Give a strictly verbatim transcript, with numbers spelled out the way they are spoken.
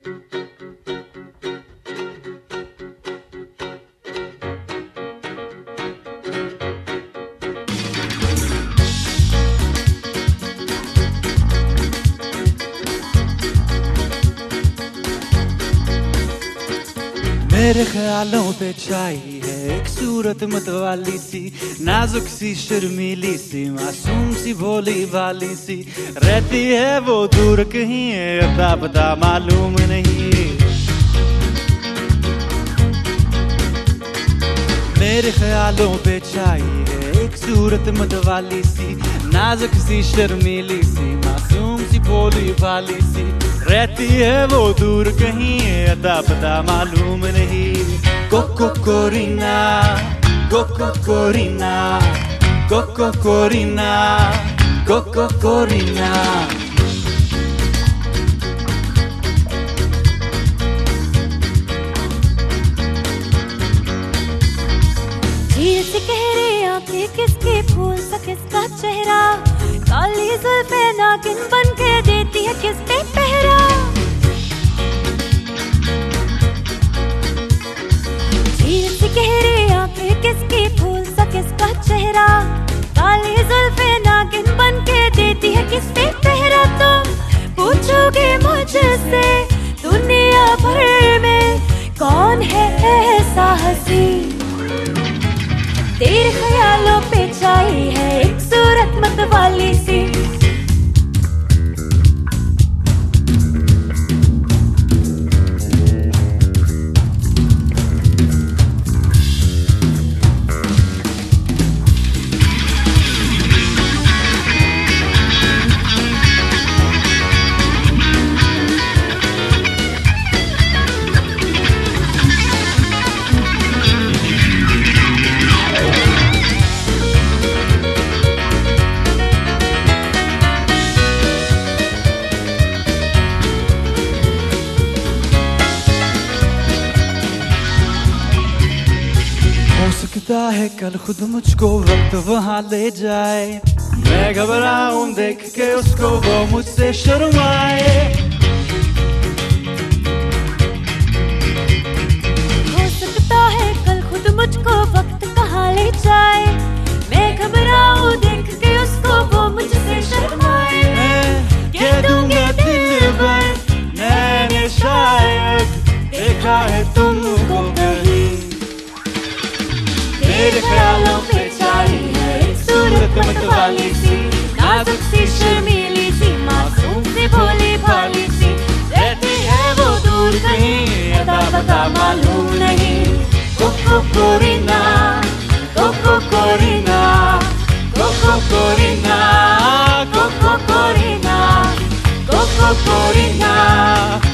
मेरे ख्यालों पे छाई है एक सूरत मतवाली सी, नाजुक सी शर्मीली सी, मासूम सी भोली भाली सी। रहती है वो दूर कहीं है, अता पता मालूम नहीं। मेरे ख्यालों पे छाई है एक सूरत मतवाली सी, नाजुक सी शर्मीली सी, मासूम सी भोली भाली सी। रहती है वो दूर कहीं है, अता पता मालूम नहीं। कोको कोरिना, कोको कोरिना, कोको कोरिना, कोको कोरिना। झील से गहरे आंखें किसके, फूल सा किसका चेहरा, काली जुल्फे नागिन बन के देती है किस पे पहरा। झील से गहरे आंखें किसके, फूल सा किसका चेहरा, काली जुल्फे नागिन बन के देती है किस पे पहरा। तुम पूछोगे मुझसे दुनिया भर में कौन है ऐसा हंसी, तेरे ख्यालों पे छाई है एक सूरत मतवाली सी। हो सकता है कल खुद मुझको वक्त वहाँ ले जाए, मैं घबराऊं देख के उसको वो मुझसे शर्माए। हो सकता है कल खुद मुझको वक्त कहाँ ले जाए, मैं घबराऊं देख के उसको वो मुझसे शर्माए। मैं कह दूंगा दिल भर मैंने शायद देखा है तुमको कहीं। मेरे ख्यालों पे छाई है एक सूरत मतवाली सी, नाजुक सी शर्मीली सी, मासूम सी भोली भाली सी। रहती है वो दूर कहीं, अता पता मालूम नहीं। कोको कोरिना, कोको कोरिना, कोको कोरिना, कोको कोरिना, कोको कोरिना।